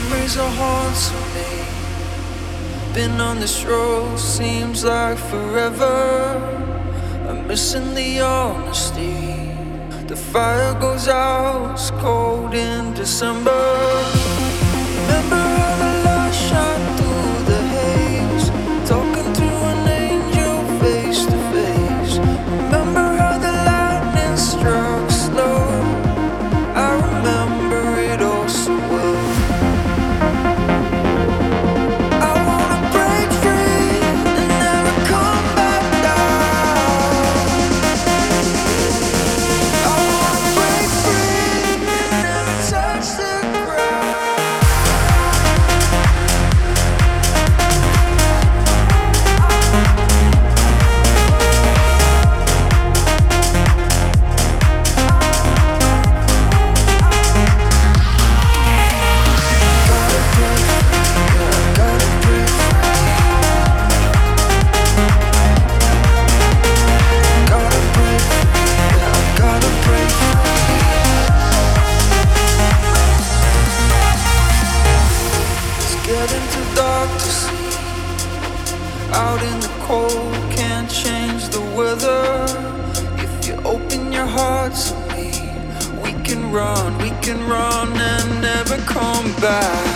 memories are haunting me. Been on this road, seems like forever. I'm missing the honesty. The fire goes out, it's cold in December. Remember how the light shine through the haze, talking to an angel face to face. Remember how the lightning struck slow. I remember it all so well. I wanna break free and never come back down. I wanna break free and never touch the ground. Getting too dark to see. Out in the cold, can't change the weather. If you open your heart to me, we can run and never come back.